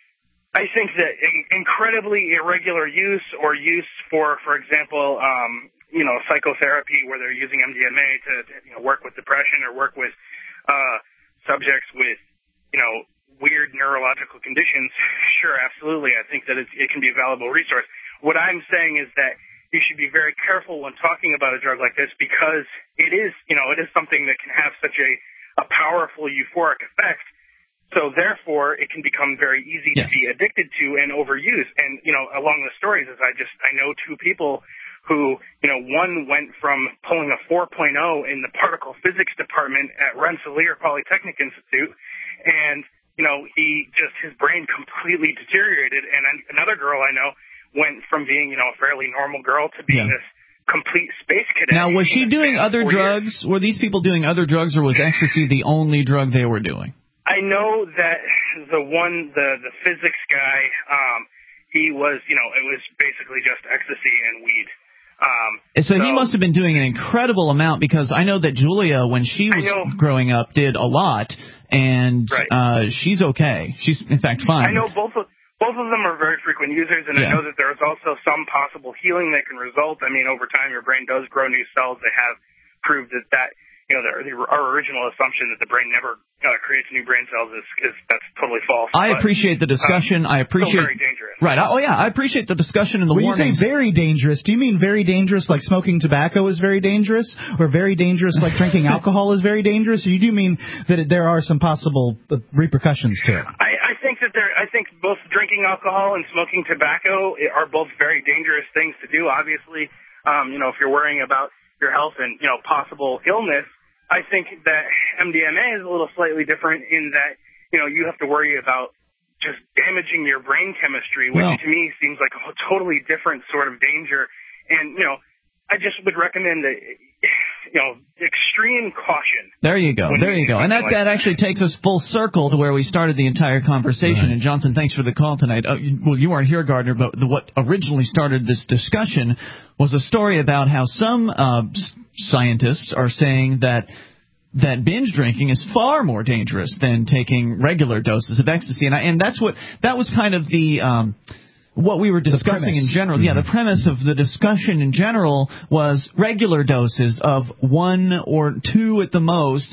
Speaker 12: I think that incredibly irregular use or use for, for example, um, you know, psychotherapy where they're using M D M A to, to you know, work with depression or work with uh, subjects with, you know, weird neurological conditions, sure, absolutely. I think that it's, it can be a valuable resource. What I'm saying is that you should be very careful when talking about a drug like this because it is, you know, it is something that can have such a, a powerful euphoric effect. So therefore, it can become very easy yes. to be addicted to and overused. And, you know, along the stories, as I just, I know two people who, you know, one went from pulling a four point oh in the particle physics department at Rensselaer Polytechnic Institute, and, you know, he just, his brain completely deteriorated. And another girl I know went from being, you know, a fairly normal girl to being yeah. this complete space cadet.
Speaker 2: Now, was she doing other drugs? Years. Were these people doing other drugs, or was ecstasy the only drug they were doing?
Speaker 12: I know that the one, the, the physics guy, um, he was, you know, it was basically just ecstasy and weed. Um,
Speaker 2: so, so he must have been doing an incredible amount because I know that Julia, when she was growing up, did a lot, and
Speaker 12: right.
Speaker 2: uh, she's okay. She's, in fact, fine.
Speaker 12: I know both of Both of them are very frequent users, and
Speaker 2: yeah.
Speaker 12: I know that there's also some possible healing that can result. I mean, over time, your brain does grow new cells. They have proved that that, you know, the, the, our original assumption that the brain never uh, creates new brain cells is, is that's totally false.
Speaker 2: I
Speaker 12: but,
Speaker 2: appreciate the discussion.
Speaker 12: Um,
Speaker 2: I appreciate.
Speaker 12: Still very dangerous.
Speaker 2: Right. Oh, yeah. I appreciate the discussion and the
Speaker 4: when
Speaker 2: warnings.
Speaker 4: When you say very dangerous, do you mean very dangerous like smoking tobacco is very dangerous, or very dangerous like drinking alcohol is very dangerous, or you do mean that there are some possible repercussions to it?
Speaker 12: I, I think that there. I think both drinking alcohol and smoking tobacco are both very dangerous things to do. Obviously, um, you know, if you're worrying about your health and, you know, possible illness, I think that M D M A is a little slightly different in that, you know, you have to worry about just damaging your brain chemistry, which well, to me seems like a totally different sort of danger. And, you know, I just would recommend that, you know, extreme caution.
Speaker 2: There you go. There you go. And that, that actually takes us full circle to where we started the entire conversation. Right. And, Johnson, thanks for the call tonight. Uh, well, you weren't here, Gardner, but the, what originally started this discussion was a story about how some uh, scientists are saying that that binge drinking is far more dangerous than taking regular doses of ecstasy. And, I, and that's what that was kind of the... Um, what we were discussing in general, mm-hmm. yeah, the premise of the discussion in general was regular doses of one or two at the most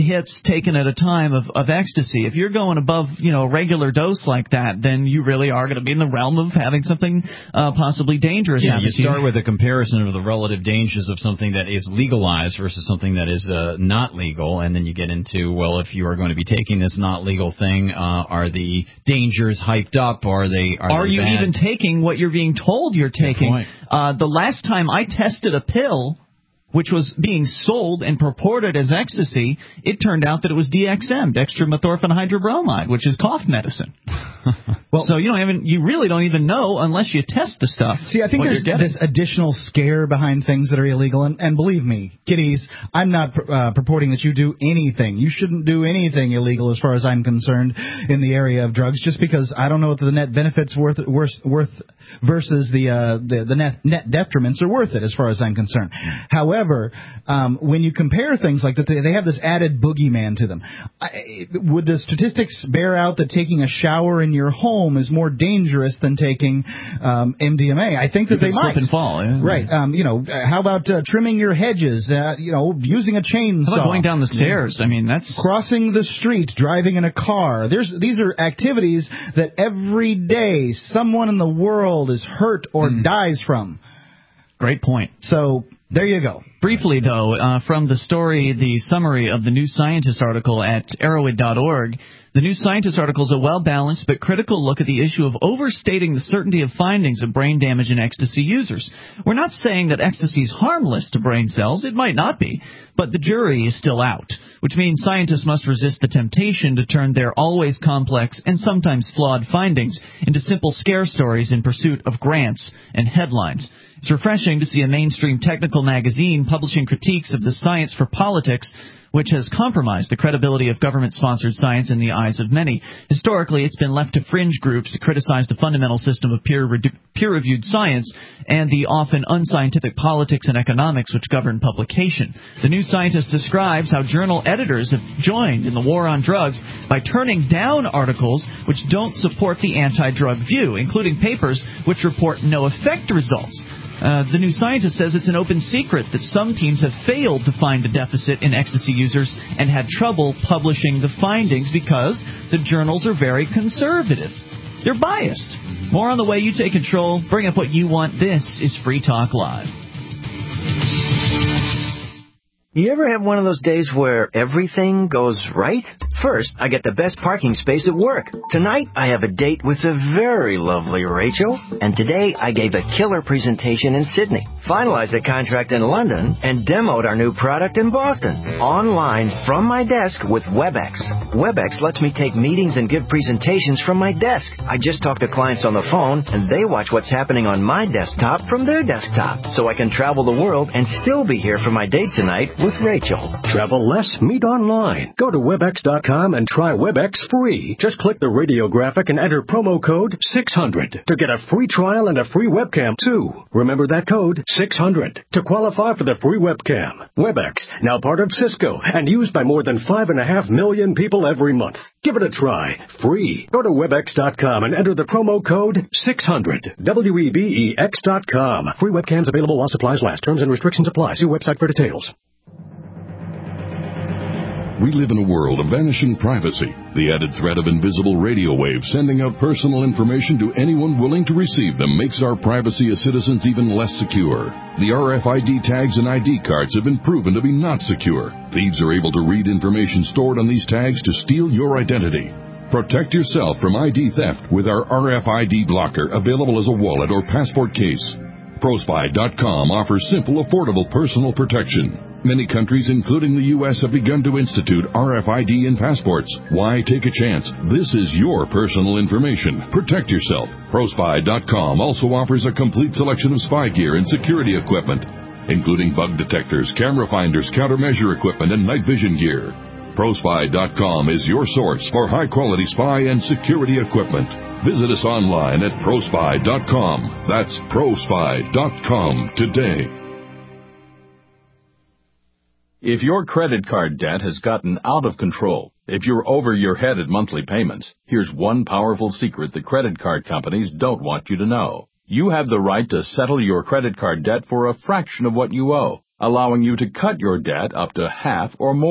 Speaker 2: hits taken at a time of, of ecstasy. If you're going above, you know, a regular dose like that, then you really are going to be in the realm of having something uh, possibly dangerous
Speaker 1: yeah,
Speaker 2: happen.
Speaker 1: You start with a comparison of the relative dangers of something that is legalized versus something that is uh, not legal, and then you get into, well, if you are going to be taking this not legal thing, uh, are the dangers hyped up? Are they Are,
Speaker 2: are
Speaker 1: they
Speaker 2: you
Speaker 1: bad?
Speaker 2: even taking what you're being told you're taking? Uh, the last time I tested a pill which was being sold and purported as ecstasy, it turned out that it was D X M, dextromethorphan hydrobromide, which is cough medicine. Well, so you don't even, you really don't even know unless you test the stuff.
Speaker 4: See, I think there's this additional scare behind things that are illegal, and, and believe me, kiddies, I'm not uh, purporting that you do anything. You shouldn't do anything illegal as far as I'm concerned in the area of drugs, just because I don't know what the net benefits worth worth, worth versus the uh, the, the net, net detriments are worth it as far as I'm concerned. However, um, when you compare things like that, they, they have this added boogeyman to them. I, would the statistics bear out that taking a shower in your home is more dangerous than taking um, M D M A? I think that
Speaker 2: you
Speaker 4: they might.
Speaker 2: Slip and fall. Yeah.
Speaker 4: Right. Um, you know, how about uh, trimming your hedges? Uh, you know, using a chainsaw.
Speaker 2: How about going down the stairs? I mean, that's
Speaker 4: crossing the street, driving in a car. There's these are activities that every day someone in the world is hurt or mm. dies from.
Speaker 2: Great point.
Speaker 4: So there you go.
Speaker 2: Briefly, though, uh, from the story, the summary of the New Scientist article at arrowhead dot org, the New Scientist article is a well-balanced but critical look at the issue of overstating the certainty of findings of brain damage in ecstasy users. We're not saying that ecstasy is harmless to brain cells. It might not be. But the jury is still out, which means scientists must resist the temptation to turn their always complex and sometimes flawed findings into simple scare stories in pursuit of grants and headlines. It's refreshing to see a mainstream technical magazine publishing critiques of the science for politics, which has compromised the credibility of government-sponsored science in the eyes of many. Historically, it's been left to fringe groups to criticize the fundamental system of peer- peer-reviewed science and the often unscientific politics and economics which govern publication. The New Scientist describes how journal editors have joined in the war on drugs by turning down articles which don't support the anti-drug view, including papers which report no-effect results. Uh, the New Scientist says it's an open secret that some teams have failed to find a deficit in ecstasy users and had trouble publishing the findings because the journals are very conservative. They're biased. More on the way you take control. Bring up what you want. This is Free Talk Live.
Speaker 17: You ever have one of those days where everything goes right? First, I get the best parking space at work. Tonight, I have a date with the very lovely Rachel. And today, I gave a killer presentation in Sydney, finalized a contract in London, and demoed our new product in Boston. Online, from my desk with WebEx. WebEx lets me take meetings and give presentations from my desk. I just talk to clients on the phone, and they watch what's happening on my desktop from their desktop. So I can travel the world and still be here for my date tonight with Rachel.
Speaker 18: Travel less, meet online. Go to webex dot com and try WebEx free. Just click the radio graphic and enter promo code six hundred to get a free trial and a free webcam, too. Remember that code, six hundred, to qualify for the free webcam. WebEx, now part of Cisco and used by more than five and a half million people every month. Give it a try. Free. Go to webex dot com and enter the promo code six hundred. W E B E X dot com. Free webcams available while supplies last. Terms and restrictions apply. See website for details.
Speaker 19: We live in a world of vanishing privacy, the added threat of invisible radio waves sending out personal information to anyone willing to receive them makes our privacy as citizens even less secure. The R F I D tags and I D cards have been proven to be not secure. Thieves are able to read information stored on these tags to steal your identity. Protect yourself from I D theft with our R F I D blocker, available as a wallet or passport case. ProSpy dot com offers simple, affordable personal protection. Many countries, including the U S, have begun to institute R F I D in passports. Why take a chance? This is your personal information. Protect yourself. ProSpy dot com also offers a complete selection of spy gear and security equipment, including bug detectors, camera finders, countermeasure equipment, and night vision gear. ProSpy dot com is your source for high-quality spy and security equipment. Visit us online at ProSpy dot com. That's ProSpy dot com today.
Speaker 7: If your credit card debt has gotten out of control, if you're over your head at monthly payments, here's one powerful secret the credit card companies don't want you to know. You have the right to settle your credit card debt for a fraction of what you owe, allowing you to cut your debt up to half or more.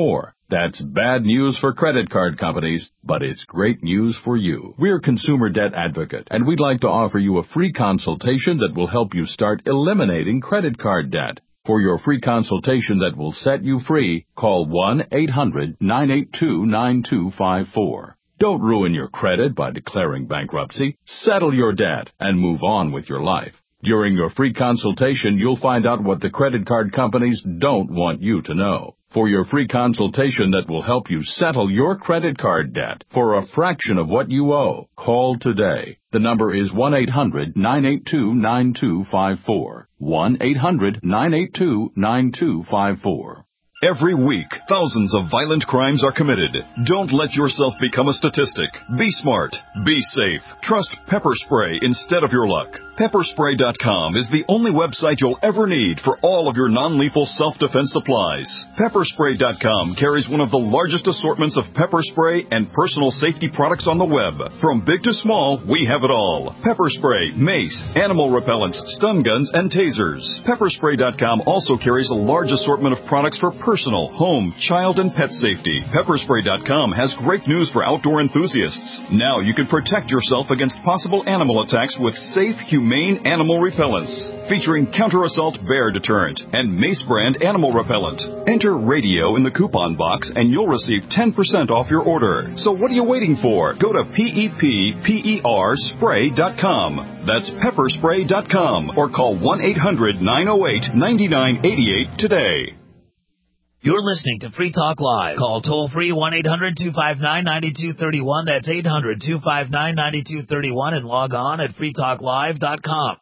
Speaker 7: That's bad news for credit card companies, but it's great news for you. We're Consumer Debt Advocate, and we'd like to offer you a free consultation that will help you start eliminating credit card debt. For your free consultation that will set you free, call one eight hundred nine eight two nine two five four. Don't ruin your credit by declaring bankruptcy. Settle your debt and move on with your life. During your free consultation, you'll find out what the credit card companies don't want you to know. For your free consultation that will help you settle your credit card debt for a fraction of what you owe, call today. The number is one eight hundred nine eight two nine two five four. one eight hundred nine eight two nine two five four.
Speaker 20: Every week, thousands of violent crimes are committed. Don't let yourself become a statistic. Be smart. Be safe. Trust Pepper Spray instead of your luck. Pepper Spray dot com is the only website you'll ever need for all of your non-lethal self-defense supplies. Pepper Spray dot com carries one of the largest assortments of pepper spray and personal safety products on the web. From big to small, we have it all. Pepper spray, mace, animal repellents, stun guns, and tasers. Pepper Spray dot com also carries a large assortment of products for personal, home, child, and pet safety. Pepper Spray dot com has great news for outdoor enthusiasts. Now you can protect yourself against possible animal attacks with safe, humane animal repellents. Featuring Counter-Assault Bear Deterrent and Mace Brand Animal Repellent. Enter radio in the coupon box and you'll receive ten percent off your order. So what are you waiting for? Go to P E P P E R spray dot com. That's Pepper Spray dot com or call one eight hundred nine oh eight nine nine eight eight today.
Speaker 10: You're listening to Free Talk Live. Call toll-free one eight hundred two five nine nine two three one. That's eight hundred two five nine nine two three one and log on at free talk live dot com.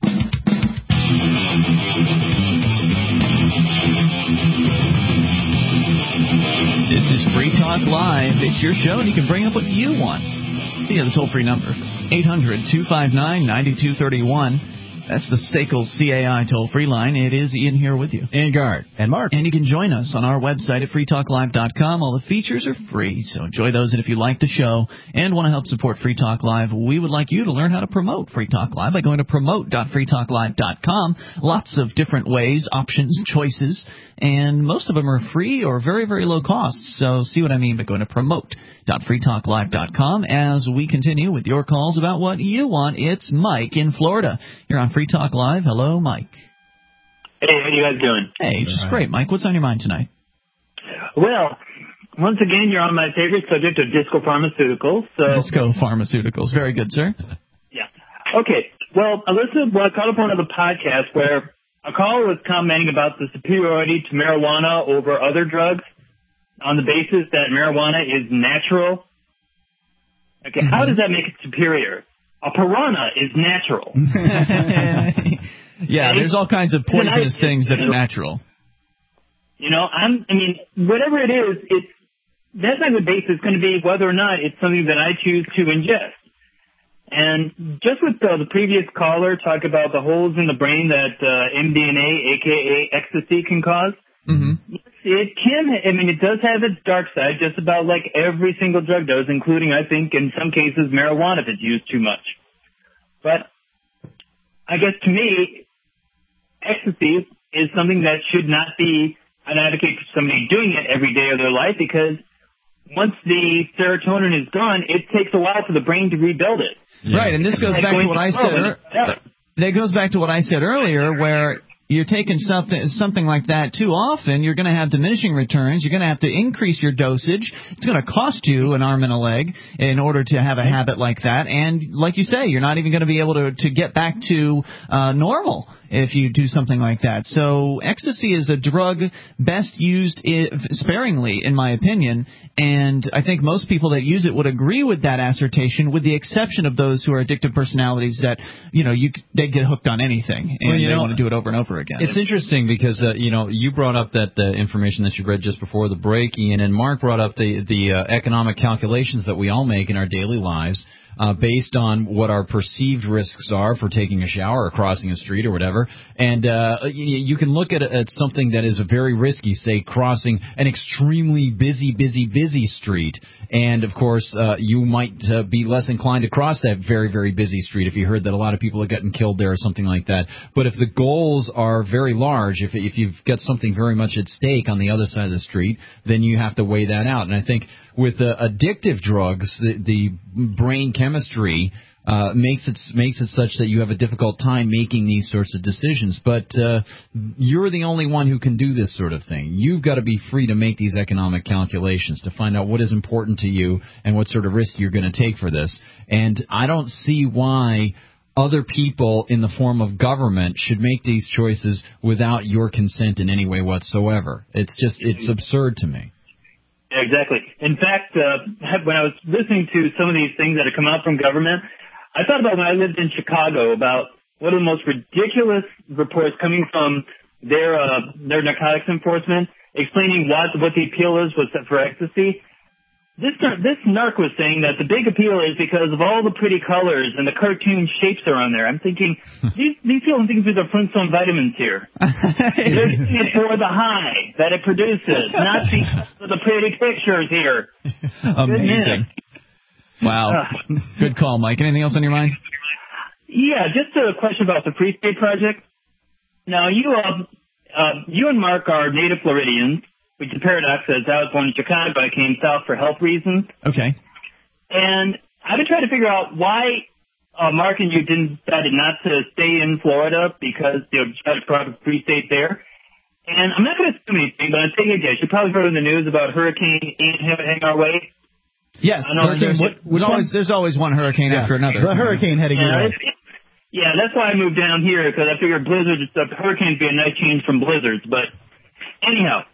Speaker 2: This is Free Talk Live. It's your show, and you can bring up what you want via the toll-free number, eight hundred two five nine nine two three one. That's the S A C L C A I toll-free line. It is Ian here with you.
Speaker 1: And Gard.
Speaker 4: And Mark.
Speaker 2: And you can join us on our website at free talk live dot com. All the features are free, so enjoy those. And if you like the show and want to help support Free Talk Live, we would like you to learn how to promote Free Talk Live by going to promote dot free talk live dot com. Lots of different ways, options, choices, and most of them are free or very, very low cost. So see what I mean by going to promote dot free talk live dot com as we continue with your calls about what you want. It's Mike in Florida. You're on Free Talk Live. Hello, Mike.
Speaker 21: Hey, how you guys doing?
Speaker 2: Hey, just great, Mike. What's on your mind tonight?
Speaker 21: Well, once again, you're on my favorite subject of Disco Pharmaceuticals. So.
Speaker 2: Disco Pharmaceuticals. Very good, sir.
Speaker 21: Yeah. Okay. Well, I listened, well, I caught up on another podcast where a caller was commenting about the superiority to marijuana over other drugs on the basis that marijuana is natural. Okay, mm-hmm. How does that make it superior? A piranha is natural.
Speaker 2: Yeah, there's all kinds of poisonous things that are natural.
Speaker 21: You know, I'm, I mean, whatever it is, it's, that's not the basis going to be whether or not it's something that I choose to ingest. And just with the, the previous caller talk about the holes in the brain that uh, M D M A, a k a ecstasy, can cause,
Speaker 2: mm-hmm.
Speaker 21: it can, I mean, it does have its dark side, just about like every single drug does, including, I think, in some cases, marijuana if it's used too much. But I guess to me, ecstasy is something that should not be an advocate for somebody doing it every day of their life, because once the serotonin is gone, it takes a while for the brain to rebuild it.
Speaker 2: Yeah. Right, and this goes back to what I said. Er- that goes back to what I said earlier, where you're taking something something like that too often, you're going to have diminishing returns. You're going to have to increase your dosage. It's going to cost you an arm and a leg in order to have a habit like that. And like you say, you're not even going to be able to, to get back to uh, normal if you do something like that. So ecstasy is a drug best used I- sparingly, in my opinion, and I think most people that use it would agree with that assertion, with the exception of those who are addictive personalities that, you know, you they get hooked on anything, and well, they know, want to do it over and over again.
Speaker 1: It's interesting because, uh, you know, you brought up that uh, information that you read just before the break, Ian, and Mark brought up the, the uh, economic calculations that we all make in our daily lives. uh, based on what our perceived risks are for taking a shower or crossing a street or whatever. And uh, you, you can look at, at something that is very risky, say crossing an extremely busy, busy, busy street. And, of course, uh, you might uh, be less inclined to cross that very, very busy street if you heard that a lot of people are getting killed there or something like that. But if the goals are very large, if, if you've got something very much at stake on the other side of the street, then you have to weigh that out. And I think with uh, addictive drugs, the, the brain chemistry uh, makes it makes it such that you have a difficult time making these sorts of decisions. But uh, you're the only one who can do this sort of thing. You've got to be free to make these economic calculations to find out what is important to you and what sort of risk you're going to take for this. And I don't see why other people in the form of government should make these choices without your consent in any way whatsoever. It's just, it's absurd to me.
Speaker 21: Yeah, exactly. In fact, uh, when I was listening to some of these things that have come out from government, I thought about when I lived in Chicago about one of the most ridiculous reports coming from their uh, their narcotics enforcement explaining what what the appeal is was for ecstasy. This this narc was saying that the big appeal is because of all the pretty colors and the cartoon shapes that are on there. I'm thinking, these, these people think these are Flintstone vitamins here. They're doing it for the high that it produces, not because of the pretty pictures here.
Speaker 2: Amazing. Wow. Uh, Good call, Mike. Anything else on your mind?
Speaker 21: Yeah, just a question about the Free State Project. Now, you uh, uh, you and Mark are native Floridians. Which the paradox is, I was born in Chicago, I came south for health reasons.
Speaker 2: Okay.
Speaker 21: And I've been trying to figure out why uh, Mark and you didn't decided not to stay in Florida because you know try to provide a free state there. And I'm not going to assume anything, but I'm taking a guess. You probably heard in the news about Hurricane Ian heading our way.
Speaker 2: Yes,
Speaker 21: hurricane,
Speaker 2: there's, what, always, there's always one hurricane
Speaker 4: yeah.
Speaker 2: after another.
Speaker 4: The hurricane heading
Speaker 21: yeah,
Speaker 4: your way.
Speaker 21: Yeah, that's why I moved down here because I figured blizzards, uh, hurricanes would be a nice change from blizzards. But anyhow.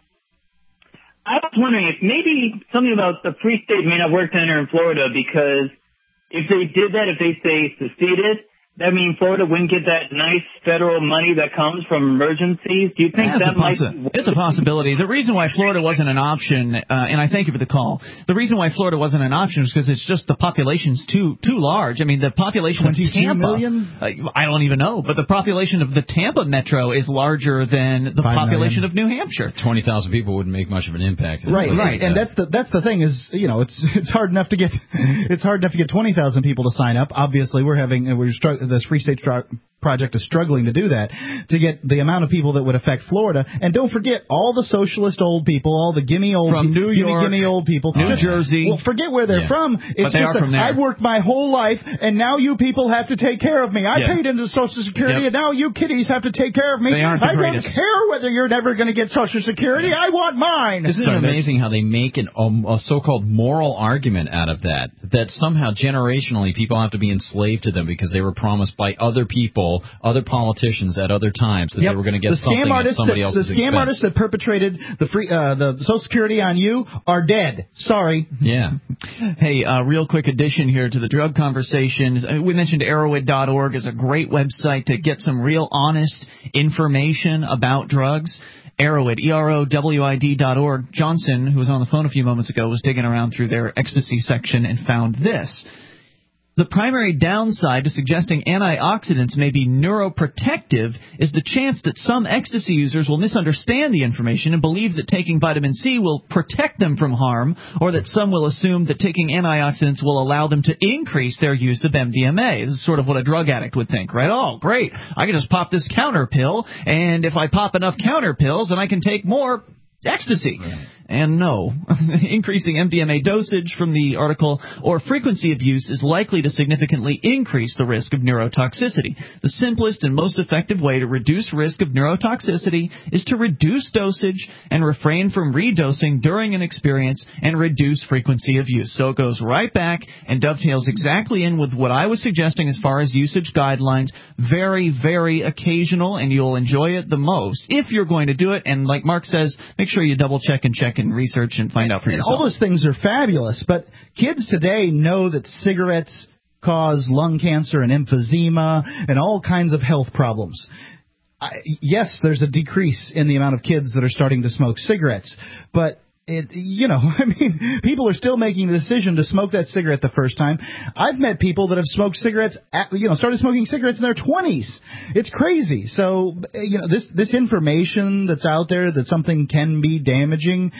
Speaker 21: I was wondering if maybe something about the Free State may not work down here in Florida because if they did that, if they say seceded, that means Florida wouldn't get that nice federal money that comes from emergencies. Do you think
Speaker 2: That's
Speaker 21: that
Speaker 2: a possi-
Speaker 21: might...
Speaker 2: It's a possibility. The reason why Florida wasn't an option, uh, and I thank you for the call, the reason why Florida wasn't an option is because it's just the population's too too large. I mean, the population of Tampa...
Speaker 4: million?
Speaker 2: Uh, I don't even know, but the population of the Tampa metro is larger than the
Speaker 4: Five
Speaker 2: population
Speaker 4: million.
Speaker 2: of New Hampshire.
Speaker 1: twenty thousand people wouldn't make much of an impact.
Speaker 4: Right, right.
Speaker 1: Like
Speaker 4: And
Speaker 1: that.
Speaker 4: that's the that's the thing is, you know, it's it's hard enough to get it's hard enough to get twenty thousand people to sign up. Obviously, we're having we're stru- this Free State stru- Project is struggling to do that, to get the amount of people that would affect Florida. And don't forget all the socialist old people, all the gimme old
Speaker 2: from
Speaker 4: people,
Speaker 2: New York,
Speaker 4: gimme, gimme old people,
Speaker 2: New Jersey.
Speaker 4: Well, forget where they're
Speaker 2: Yeah.
Speaker 4: from. It's
Speaker 2: but they
Speaker 4: just
Speaker 2: are
Speaker 4: that
Speaker 2: from there.
Speaker 4: I've worked my whole life, and now you people have to take care of me. I
Speaker 2: Yeah.
Speaker 4: paid into Social Security,
Speaker 2: Yep.
Speaker 4: and now you kiddies have to take care of me.
Speaker 2: They aren't the
Speaker 4: I
Speaker 2: greatest.
Speaker 4: don't care whether you're never going to get Social Security. I want mine.
Speaker 1: Isn't it amazing how they make an, um, a so-called moral argument out of that? That somehow generationally people have to be enslaved to them because they were promised by other people, other politicians at other times that
Speaker 4: Yep.
Speaker 1: they were going to get
Speaker 4: the
Speaker 1: something
Speaker 4: scam
Speaker 1: at
Speaker 4: artists
Speaker 1: somebody
Speaker 4: that,
Speaker 1: else's
Speaker 4: The scam
Speaker 1: expense.
Speaker 4: artists that perpetrated the free uh, the Social Security on you are dead. Sorry.
Speaker 1: Yeah.
Speaker 2: Hey, uh, real quick addition here to the drug conversation. Uh, We mentioned Arrowhead dot org is a great website to get some real honest information about drugs. Arrowhead, E R O W I D dot org. Johnson, who was on the phone a few moments ago, was digging around through their ecstasy section and found this. The primary downside to suggesting antioxidants may be neuroprotective is the chance that some ecstasy users will misunderstand the information and believe that taking vitamin C will protect them from harm, or that some will assume that taking antioxidants will allow them to increase their use of M D M A. This is sort of what a drug addict would think, right? Oh, great. I can just pop this counter pill, and if I pop enough counter pills, then I can take more ecstasy. Right. And no, increasing M D M A dosage from the article or frequency of use is likely to significantly increase the risk of neurotoxicity. The simplest and most effective way to reduce risk of neurotoxicity is to reduce dosage and refrain from redosing during an experience and reduce frequency of use. So it goes right back and dovetails exactly in with what I was suggesting as far as usage guidelines. Very, very occasional, and you'll enjoy it the most if you're going to do it. And like Mark says, make sure you double check and check and research and find out for yourself.
Speaker 4: All those things are fabulous, but kids today know that cigarettes cause lung cancer and emphysema and all kinds of health problems. I, yes, there's a decrease in the amount of kids that are starting to smoke cigarettes, but it, you know, I mean, people are still making the decision to smoke that cigarette the first time. I've met people that have smoked cigarettes, at, you know, started smoking cigarettes in their twenties. It's crazy. So, you know, this this information that's out there that something can be damaging,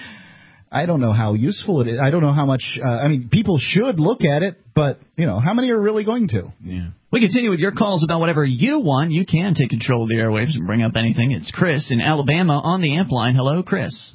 Speaker 4: I don't know how useful it is. I don't know how much, uh, I mean, people should look at it, but, you know, how many are really going to?
Speaker 1: Yeah.
Speaker 2: We continue with your calls about whatever you want. You can take control of the airwaves and bring up anything. It's Chris in Alabama on the amp line. Hello, Chris.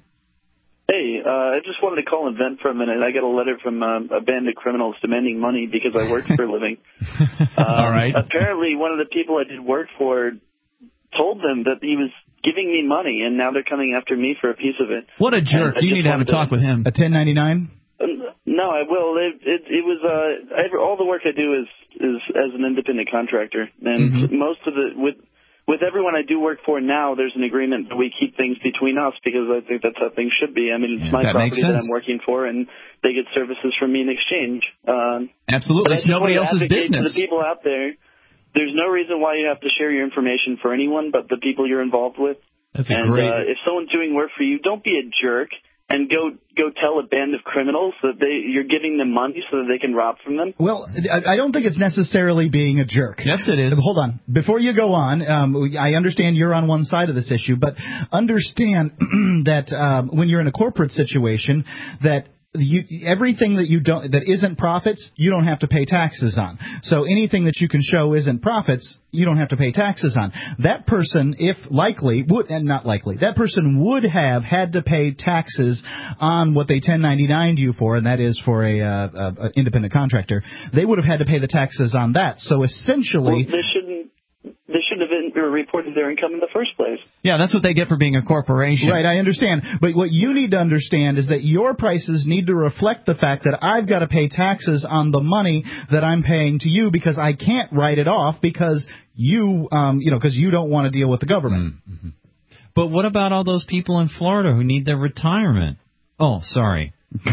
Speaker 5: Hey, uh, I just wanted to call and vent for a minute. I got a letter from uh, a band of criminals demanding money because I worked for a living. Um,
Speaker 2: All right.
Speaker 5: Apparently, one of the people I did work for told them that he was giving me money, and now they're coming after me for a piece of it.
Speaker 2: What a jerk. You need to have a talk with him.
Speaker 4: A ten ninety-nine?
Speaker 5: No, I will. It, it, it was uh, I, all the work I do is is as an independent contractor, and mm-hmm. most of the with with everyone I do work for now, there's an agreement that we keep things between us because I think that's how things should be. I mean, it's
Speaker 2: yeah,
Speaker 5: my
Speaker 2: that
Speaker 5: property that I'm working for, and they get services from me in exchange. Um,
Speaker 2: Absolutely, it's nobody else's business.
Speaker 5: To the people out there, there's no reason why you have to share your information for anyone but the people you're involved with.
Speaker 1: That's a
Speaker 5: and
Speaker 1: great.
Speaker 5: Uh, if someone's doing work for you, don't be a jerk. And go go tell a band of criminals that they you're giving them money so that they can rob from them?
Speaker 4: Well, I, I don't think it's necessarily being a jerk.
Speaker 2: Yes, it is.
Speaker 4: Hold on. Before you go on, um, I understand you're on one side of this issue, but understand that um, when you're in a corporate situation, that You, everything that you don't that isn't profits, you don't have to pay taxes on. So anything that you can show isn't profits, you don't have to pay taxes on. That person, if likely, would and not likely, that person would have had to pay taxes on what they ten ninety-nined you for, and that is for a, uh, a, a independent contractor. They would have had to pay the taxes on that. So essentially,
Speaker 5: well, they shouldn't. They shouldn't have been reported their income in the first place.
Speaker 2: Yeah, that's what they get for being a corporation.
Speaker 4: Right, I understand. But what you need to understand is that your prices need to reflect the fact that I've got to pay taxes on the money that I'm paying to you because I can't write it off because you, um, you know, because you don't want to deal with the government.
Speaker 1: Mm-hmm. But what about all those people in Florida who need their retirement? Oh, sorry.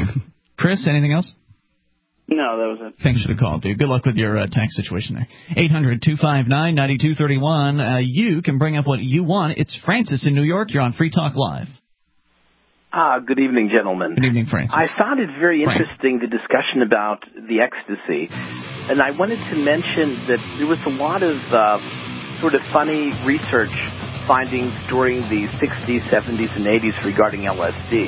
Speaker 2: Chris, anything else?
Speaker 5: No, that was it.
Speaker 2: Thanks for the call, dude. Good luck with your uh, tax situation there. eight hundred two five nine nine two three one. Uh, you can bring up what you want. It's Francis in New York. You're on Free Talk Live.
Speaker 22: Ah, good evening, gentlemen.
Speaker 2: Good evening, Francis.
Speaker 22: I found it very
Speaker 2: Frank.
Speaker 22: interesting, the discussion about the ecstasy. And I wanted to mention that there was a lot of uh, sort of funny research findings during the sixties, seventies, and eighties regarding L S D.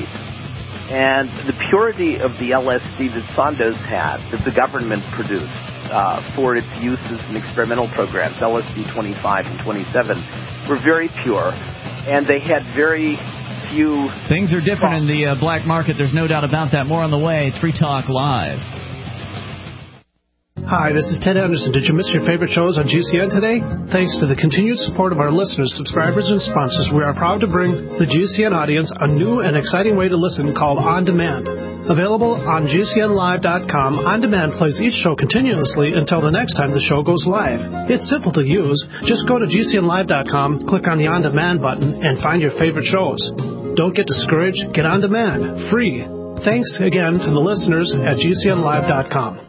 Speaker 22: And the purity of the L S D that Sandoz had, that the government produced uh, for its uses in experimental programs, L S D twenty-five and twenty-seven, were very pure. And they had very few...
Speaker 2: Things are different in the uh, black market. There's no doubt about that. More on the way. It's Free Talk Live.
Speaker 23: Hi, this is Ted Anderson. Did you miss your favorite shows on G C N today? Thanks to the continued support of our listeners, subscribers, and sponsors, we are proud to bring the G C N audience a new and exciting way to listen called On Demand. Available on G C N live dot com, On Demand plays each show continuously until the next time the show goes live. It's simple to use. Just go to G C N live dot com, click on the On Demand button, and find your favorite shows. Don't get discouraged. Get On Demand. Free. Thanks again to the listeners at G C N live dot com.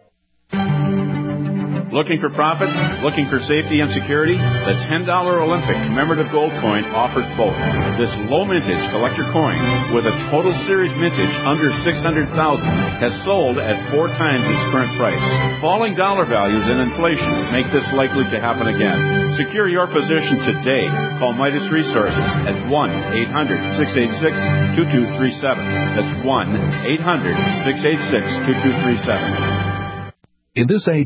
Speaker 7: Looking for profit? Looking for safety and security? The ten dollar Olympic commemorative gold coin offers both. This low mintage collector coin with a total series mintage under six hundred thousand has sold at four times its current price. Falling dollar values and inflation make this likely to happen again. Secure your position today. Call Midas Resources at one eight hundred six eight six two two three seven. That's one eight hundred six eight six two two three seven.
Speaker 19: In this age